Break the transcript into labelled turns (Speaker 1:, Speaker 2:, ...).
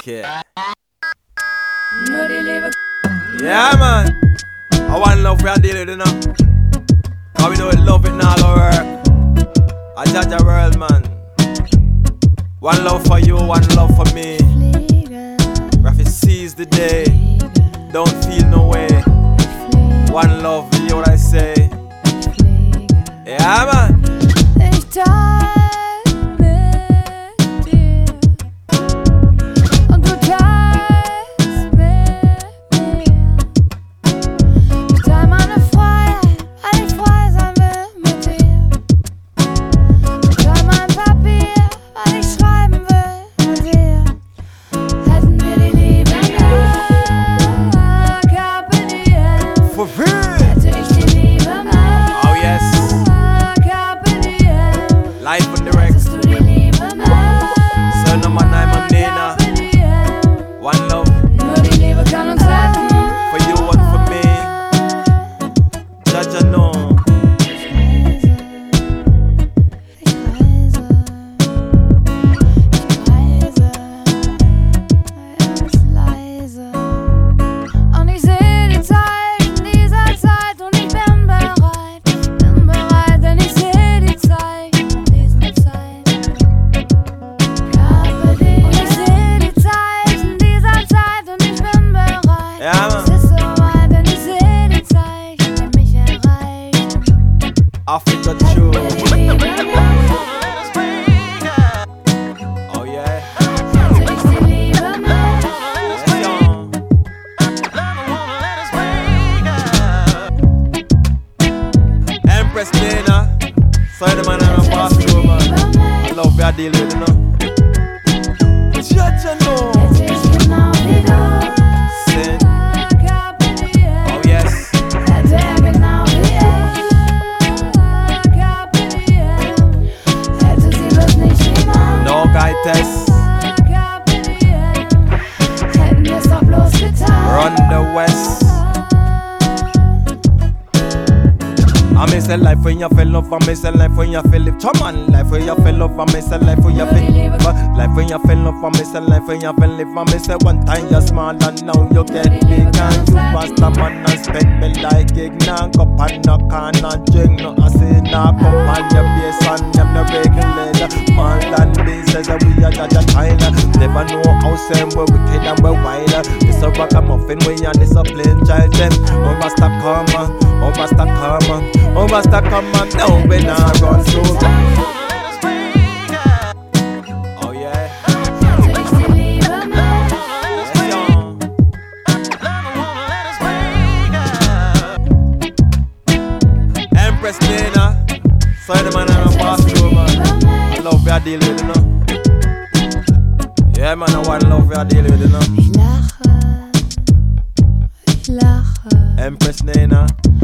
Speaker 1: Okay. Yeah, man. I want love we are dealing with, you know. Cause we know it love it now go work. I judge a world, man. One love for you, one love for me. Rafi seize the day. Don't feel no way. One love, you know what I say? Yeah, man.
Speaker 2: Ich teile mit dir und du teilst mit mir. Ich teile meine Freiheit, weil ich frei sein will mit dir. Ich teile mein Papier, weil ich schreiben will mit dir. Hätten wir die Liebe mehr, Carpe Diem.
Speaker 1: For real.
Speaker 2: Hätte ich die Liebe mehr.
Speaker 1: Oh yes. Live on the Rex. Son of my name and Nina. One love. For you and for me. Jaja no.
Speaker 2: Und ich sehe die Zeichen dieser Zeit und ich bin bereit, denn ich sehe die Zeichen dieser Zeit. Und ich sehe die Zeichen dieser Zeit und ich bin bereit.
Speaker 1: Ja, man.
Speaker 2: Es ist soweit, denn ich sehe die Zeichen, die mich erreichen.
Speaker 1: Africa true. Oh yeah.
Speaker 2: Hätte ich die Liebe mehr.
Speaker 1: Empress Nina. So the man I'm a pass through, man. Love we are dealing with, you know. Jaja no.
Speaker 2: Hätte ich genau wie du.
Speaker 1: Sin.
Speaker 2: Carpe Diem.
Speaker 1: Oh yes.
Speaker 2: Hätte genau wie Carpe Diem. Hätte sie bloß nicht wie Mann.
Speaker 1: No guy test.
Speaker 2: Carpe Diem. Hätten wir's doch bloß getan.
Speaker 1: Run the West. I miss a life when you feel love, I miss a life when you feel live. Come on, life when you feel love, I miss a life when you feel live. Life when you feel love, I miss a life when you feel live. I miss a one time you're small and now you get big. And you must a man and spend me like gig. Now go pan no can and drink no. I say now come on the bass and them the regulator. Man and this says that we are judge a China. Never know how same we're wicked and we're wilder. This a rock a muffin when you're disciplined child them. Oh Rasta come on, oh Rasta come on. Oh, Rasta come on, now we not run so. Oh yeah.
Speaker 2: Hätte ich die Liebe mehr.
Speaker 1: Empress Nina. So the man I'm a pass through, man. Love we are dealing with, you know. Yeah, man, I want love we are dealing with, you know.
Speaker 2: Ich lache.
Speaker 1: Empress Nina.